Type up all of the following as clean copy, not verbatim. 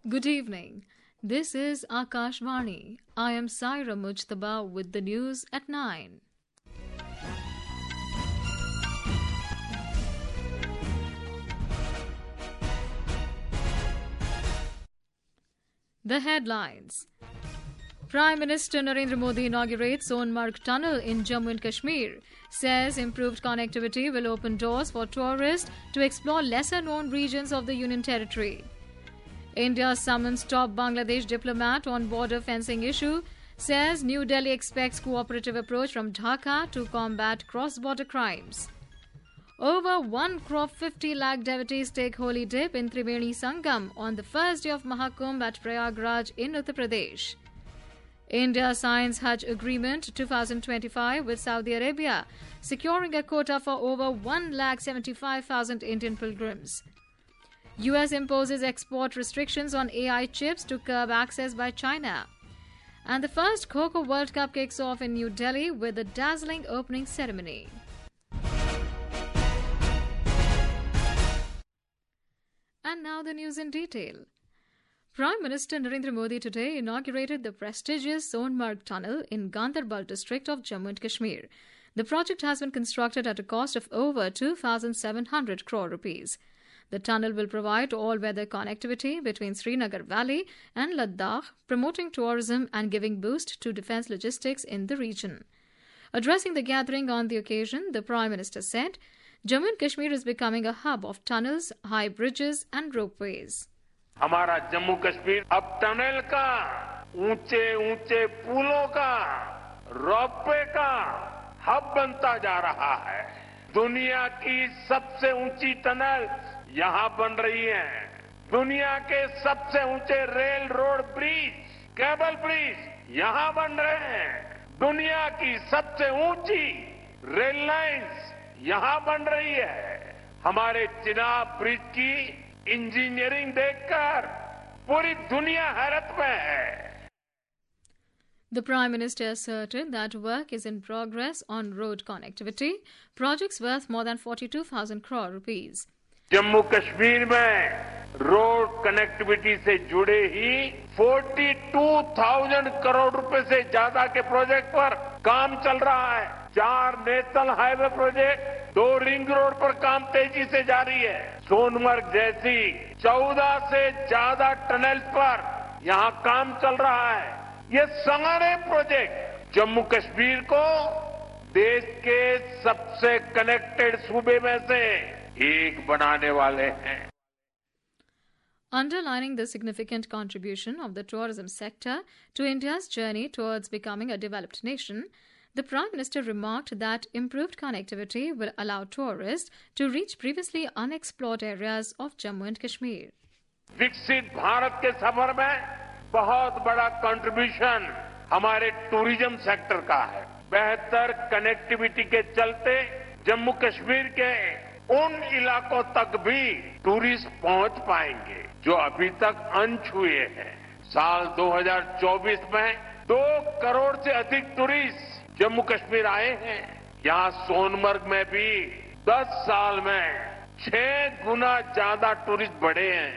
Good evening. This is Akashvani. I am Saira Mujtaba with the news at 9. The headlines. Prime Minister Narendra Modi inaugurates Sonmarg Tunnel in Jammu and Kashmir, says improved connectivity will open doors for tourists to explore lesser-known regions of the Union Territory. India summons top Bangladesh diplomat on border fencing issue, says New Delhi expects cooperative approach from Dhaka to combat cross-border crimes. Over 1.50 lakh devotees take holy dip in Triveni Sangam on the first day of Mahakumbh at Prayagraj in Uttar Pradesh. India signs Hajj Agreement 2025 with Saudi Arabia, securing a quota for over 1,75,000 Indian pilgrims. US imposes export restrictions on AI chips to curb access by China. And the first Kho Kho World Cup kicks off in New Delhi with a dazzling opening ceremony. And now the news in detail. Prime Minister Narendra Modi today inaugurated the prestigious Sonmarg Tunnel in Gandarbal district of Jammu and Kashmir. The project has been constructed at a cost of over 2,700 crore rupees. The tunnel will provide all-weather connectivity between Srinagar Valley and Ladakh, promoting tourism and giving boost to defence logistics in the region. Addressing the gathering on the occasion, the Prime Minister said, Jammu and Kashmir is becoming a hub of tunnels, high bridges and ropeways. हमारा जम्मू कश्मीर अब tunnel का, ऊंचे ऊंचे पुलों का, ropeway का hub बनता जा रहा है। दुनिया की सबसे ऊंची टनल यहां बन रही है। दुनिया के सबसे ऊंचे rail road bridge, cable bridge यहां बन रहे हैं। दुनिया की सबसे ऊंची रेल लाइंस यहां बन रही है। हमारे चिनाब ब्रिज की इंजीनियरिंग देखकर पूरी दुनिया हैरत में है। The Prime Minister asserted that work is in progress on road connectivity, projects worth more than 42,000 crore rupees. Jammu Kashmir में रोड कनेक्टिविटी से जुड़े ही 42,000 करोड़ रुपए से ज्यादा के प्रोजेक्ट पर काम चल रहा है। 4 national highway project, 2 ring road पर काम तेजी से जारी है। सोनमर्ग जैसी 14 से ज्यादा टनल्स पर यहां काम चल रहा है। ये सारे प्रोजेक्ट जम्मू कश्मीर को देश के सबसे कनेक्टेड सूबे में से एक बनाने वाले हैं। Underlining the significant contribution of the tourism sector to India's journey towards becoming a developed nation, the Prime Minister remarked that improved connectivity will allow tourists to reach previously unexplored areas of Jammu and Kashmir. विकसित भारत के सफर में बहुत बड़ा contribution हमारे tourism sector का है। बेहतर connectivity के चलते जम्मू कश्मीर के उन इलाकों तक भी टूरिस्ट पहुंच पाएंगे जो अभी तक अनछुए हैं। साल 2024 में 2 करोड़ से अधिक टूरिस्ट जम्मू कश्मीर आए हैं। यहां सोनमर्ग में भी 10 साल में 6 गुना ज्यादा टूरिस्ट बढ़े हैं।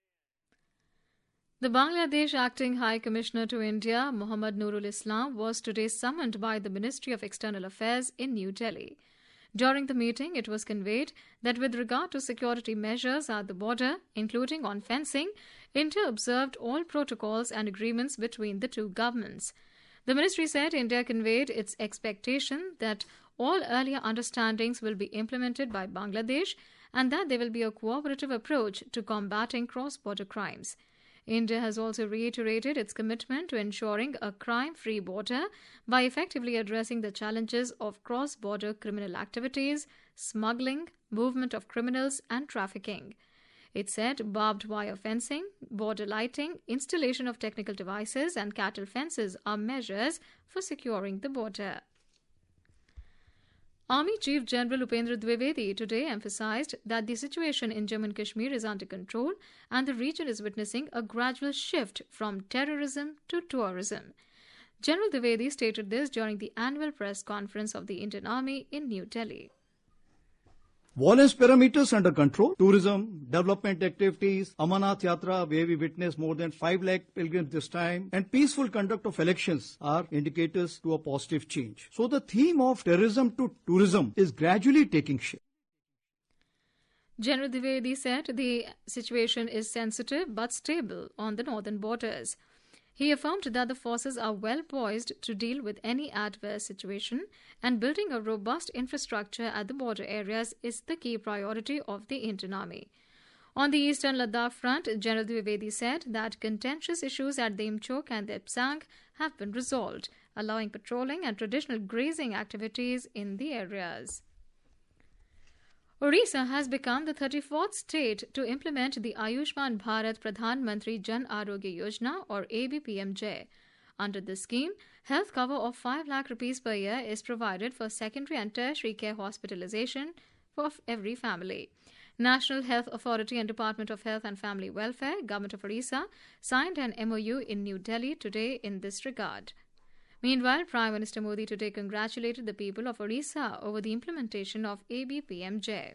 The Bangladesh Acting High Commissioner to India, Mohammad Nurul Islam, was today summoned by the Ministry of External Affairs in New Delhi. During the meeting, it was conveyed that with regard to security measures at the border, including on fencing, India observed all protocols and agreements between the two governments. The ministry said India conveyed its expectation that all earlier understandings will be implemented by Bangladesh and that there will be a cooperative approach to combating cross-border crimes. India has also reiterated its commitment to ensuring a crime-free border by effectively addressing the challenges of cross-border criminal activities, smuggling, movement of criminals and trafficking. It said barbed wire fencing, border lighting, installation of technical devices and cattle fences are measures for securing the border. Army Chief General Upendra Dwivedi today emphasized that the situation in Jammu and Kashmir is under control and the region is witnessing a gradual shift from terrorism to tourism. General Dwivedi stated this during the annual press conference of the Indian Army in New Delhi. Violence parameters under control, tourism, development activities, Amarnath Yatra, where we witnessed more than 5 lakh pilgrims this time, and peaceful conduct of elections are indicators to a positive change. So the theme of terrorism to tourism is gradually taking shape. General Dwivedi said the situation is sensitive but stable on the northern borders. He affirmed that the forces are well poised to deal with any adverse situation, and building a robust infrastructure at the border areas is the key priority of the Indian Army. On the eastern Ladakh front, General Dwivedi said that contentious issues at Demchok and Depsang have been resolved, allowing patrolling and traditional grazing activities in the areas. Odisha has become the 34th state to implement the Ayushman Bharat Pradhan Mantri Jan Arogya Yojana or ABPMJ. Under this scheme, health cover of 5 lakh rupees per year is provided for secondary and tertiary care hospitalization for every family. National Health Authority and Department of Health and Family Welfare, Government of Odisha, signed an MOU in New Delhi today in this regard. Meanwhile, Prime Minister Modi today congratulated the people of Odisha over the implementation of ABPMJ.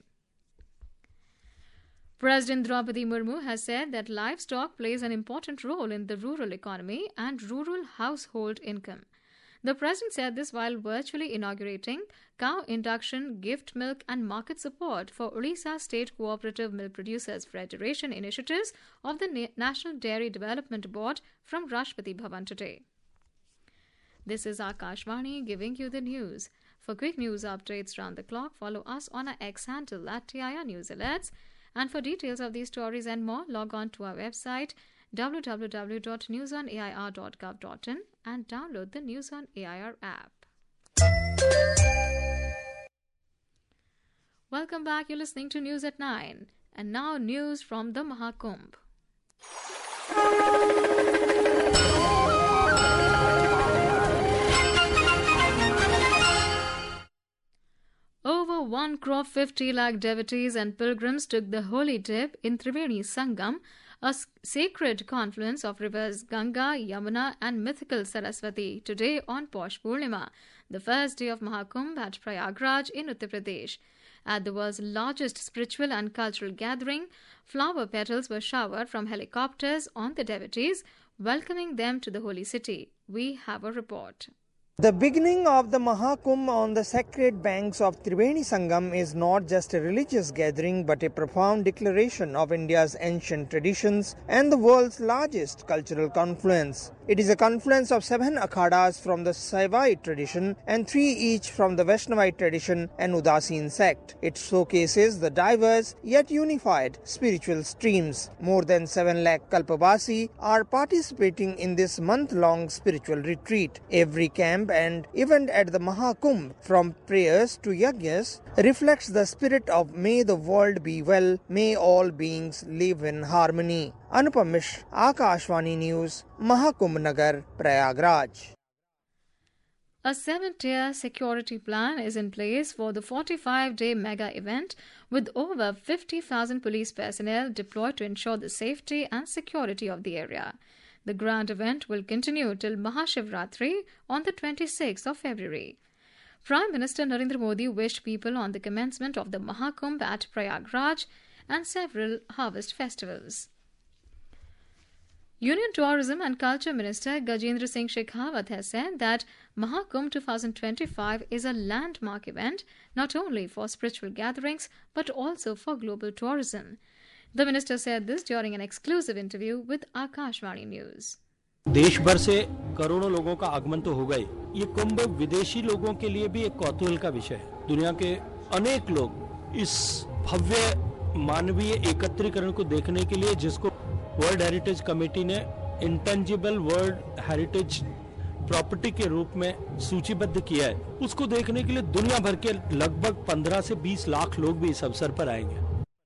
President Draupadi Murmu has said that livestock plays an important role in the rural economy and rural household income. The President said this while virtually inaugurating cow induction, gift milk and market support for Odisha State Cooperative Milk Producers Federation initiatives of the National Dairy Development Board from Rashtrapati Bhavan today. This is Akashvani giving you the news. For quick news updates round the clock, follow us on our X handle at TIR News Alerts. And for details of these stories and more, log on to our website www.newsonair.gov.in and download the News on AIR app. Welcome back. You're listening to News at 9. And now news from the Mahakumbh. Over 1.50 crore devotees and pilgrims took the holy dip in Triveni Sangam, a sacred confluence of rivers Ganga, Yamuna and mythical Saraswati, today on Posh Purnima, the first day of Mahakumbh at Prayagraj in Uttar Pradesh. At the world's largest spiritual and cultural gathering, flower petals were showered from helicopters on the devotees, welcoming them to the holy city. We have a report. The beginning of the Mahakumbh on the sacred banks of Triveni Sangam is not just a religious gathering but a profound declaration of India's ancient traditions and the world's largest cultural confluence. It is a confluence of 7 akhadas from the Saivite tradition and 3 each from the Vaishnavite tradition and Udasin sect. It showcases the diverse yet unified spiritual streams. More than 7 lakh Kalpavasi are participating in this month-long spiritual retreat. Every camp and event at the Mahakumbh, from prayers to yajnas, reflects the spirit of may the world be well, may all beings live in harmony. Anupam Mishra, Akashvani News, Mahakumbh Nagar, Prayagraj. A 7-tier security plan is in place for the 45-day mega event, with over 50,000 police personnel deployed to ensure the safety and security of the area. The grand event will continue till Mahashivratri on the 26th of February. Prime Minister Narendra Modi wished people on the commencement of the Mahakumbh at Prayagraj and several harvest festivals. Union Tourism and Culture Minister Gajendra Singh Shekhawat has said that Mahakumbh 2025 is a landmark event not only for spiritual gatherings but also for global tourism. The minister said this during an exclusive interview with Akashvani News. देश भर से करोड़ों लोगों का आगमन तो होगा ही, ये कुंभ विदेशी लोगों के लिए भी एक कौतूहल का विषय है। दुनिया के अनेक लोग इस भव्य मानवीय एकत्रीकरण को देखने के लिए, जिसको वर्ल्ड हेरिटेज कमेटी ने इंटेंजिबल वर्ल्ड हेरिटेज प्रॉपर्टी के रूप में सूचीबद्ध किया है, उसको देखने के लिए दुनिया भर के लगभग 15 से 20 लाख लोग भी इस अवसर पर आएंगे।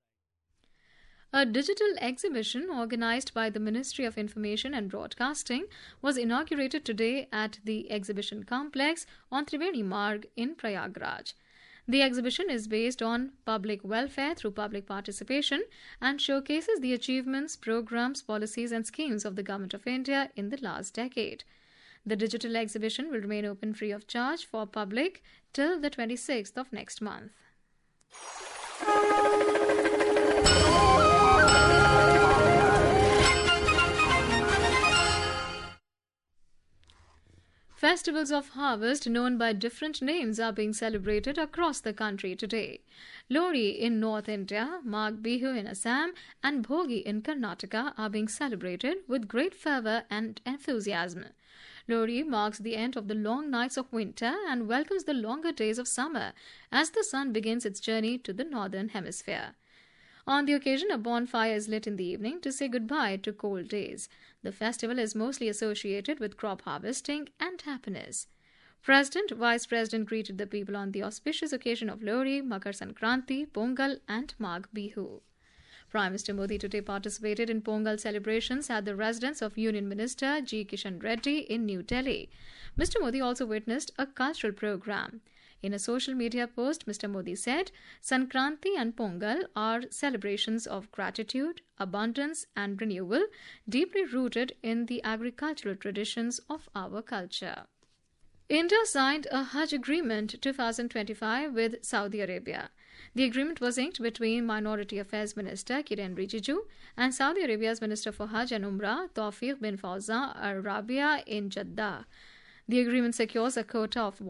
A digital exhibition organized by the Ministry of Information and Broadcasting was inaugurated today at the exhibition complex on Triveni Marg in Prayagraj. The exhibition is based on public welfare through public participation and showcases the achievements, programs, policies and schemes of the Government of India in the last decade. The digital exhibition will remain open free of charge for public till the 26th of next month. Festivals of harvest, known by different names, are being celebrated across the country today. Lohri in North India, Magh Bihu in Assam, and Bhogi in Karnataka are being celebrated with great fervour and enthusiasm. Lohri marks the end of the long nights of winter and welcomes the longer days of summer as the sun begins its journey to the northern hemisphere. On the occasion, a bonfire is lit in the evening to say goodbye to cold days. The festival is mostly associated with crop harvesting and happiness. President, Vice President greeted the people on the auspicious occasion of Lohri, Makar Sankranti, Pongal and Magh Bihu. Prime Minister Modi today participated in Pongal celebrations at the residence of Union Minister G. Kishan Reddy in New Delhi. Mr. Modi also witnessed a cultural program. In a social media post, Mr. Modi said, Sankranti and Pongal are celebrations of gratitude, abundance and renewal, deeply rooted in the agricultural traditions of our culture. India signed a Hajj Agreement 2025 with Saudi Arabia. The agreement was inked between Minority Affairs Minister Kiren Rijiju and Saudi Arabia's Minister for Hajj and Umrah, Tawfiq bin Fawzan Al Rabia in Jeddah. The agreement secures a quota of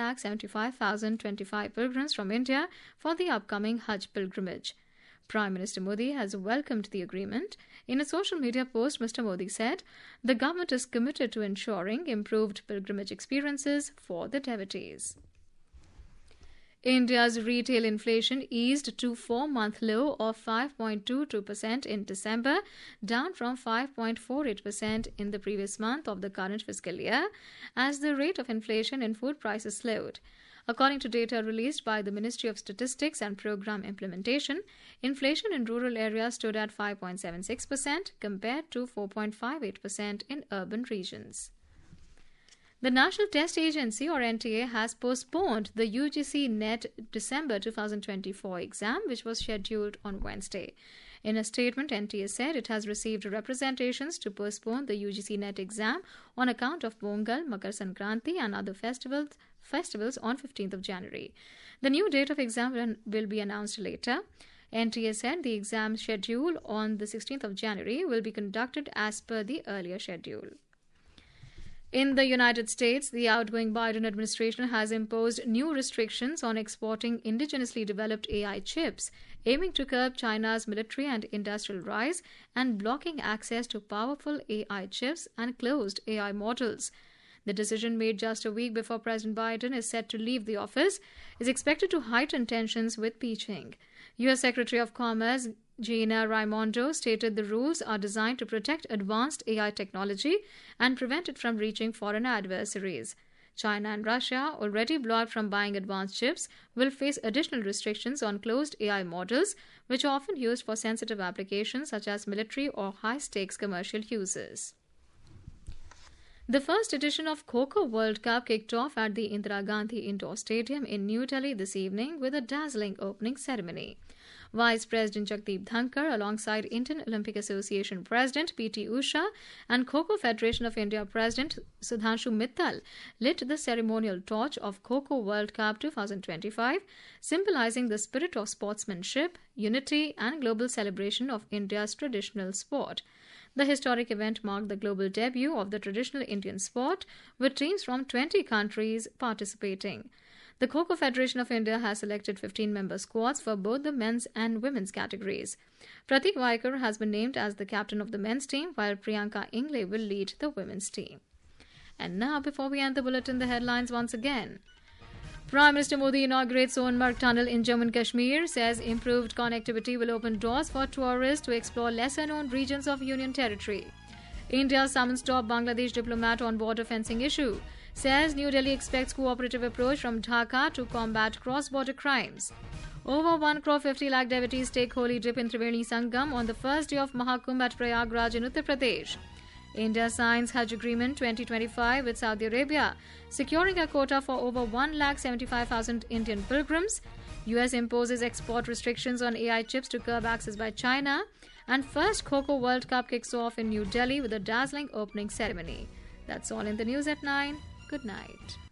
175,025 pilgrims from India for the upcoming Hajj pilgrimage. Prime Minister Modi has welcomed the agreement. In a social media post, Mr. Modi said, the government is committed to ensuring improved pilgrimage experiences for the devotees. India's retail inflation eased to 4-month low of 5.22% in December, down from 5.48% in the previous month of the current fiscal year, as the rate of inflation in food prices slowed. According to data released by the Ministry of Statistics and Program Implementation, inflation in rural areas stood at 5.76% compared to 4.58% in urban regions. The National Test Agency, or NTA, has postponed the UGC NET December 2024 exam, which was scheduled on Wednesday. In a statement, NTA said it has received representations to postpone the UGC NET exam on account of Pongal, Makar Sankranti and other festivals on 15th of January. The new date of exam will be announced later. NTA said the exam schedule on the 16th of January will be conducted as per the earlier schedule. In the United States, the outgoing Biden administration has imposed new restrictions on exporting indigenously developed AI chips, aiming to curb China's military and industrial rise and blocking access to powerful AI chips and closed AI models. The decision, made just a week before President Biden is set to leave the office, is expected to heighten tensions with Beijing. U.S. Secretary of Commerce Gina Raimondo stated the rules are designed to protect advanced AI technology and prevent it from reaching foreign adversaries. China and Russia, already blocked from buying advanced chips, will face additional restrictions on closed AI models, which are often used for sensitive applications such as military or high-stakes commercial uses. The first edition of Kho-Kho World Cup kicked off at the Indira Gandhi Indoor Stadium in New Delhi this evening with a dazzling opening ceremony. Vice President Jagdeep Dhankar, alongside Indian Olympic Association President P.T. Usha and Kho-Kho Federation of India President Sudhanshu Mittal, lit the ceremonial torch of Kho-Kho World Cup 2025, symbolizing the spirit of sportsmanship, unity and global celebration of India's traditional sport. The historic event marked the global debut of the traditional Indian sport, with teams from 20 countries participating. The Kho-Kho Federation of India has selected 15-member squads for both the men's and women's categories. Pratik Vaikar has been named as the captain of the men's team, while Priyanka Ingle will lead the women's team. And now, before we end the bulletin, the headlines once again. Prime Minister Modi inaugurates Sonmarg Tunnel in Jammu and Kashmir, says improved connectivity will open doors for tourists to explore lesser-known regions of Union Territory. India summons top Bangladesh diplomat on border fencing issue, says New Delhi expects cooperative approach from Dhaka to combat cross-border crimes. Over 1 crore 50 lakh devotees take holy dip in Triveni Sangam on the first day of Mahakumbh at Prayagraj in Uttar Pradesh. India signs Hajj Agreement 2025 with Saudi Arabia, securing a quota for over 175,000 Indian pilgrims. US imposes export restrictions on AI chips to curb access by China. And first Kho-Kho World Cup kicks off in New Delhi with a dazzling opening ceremony. That's all in the news at 9. Good night.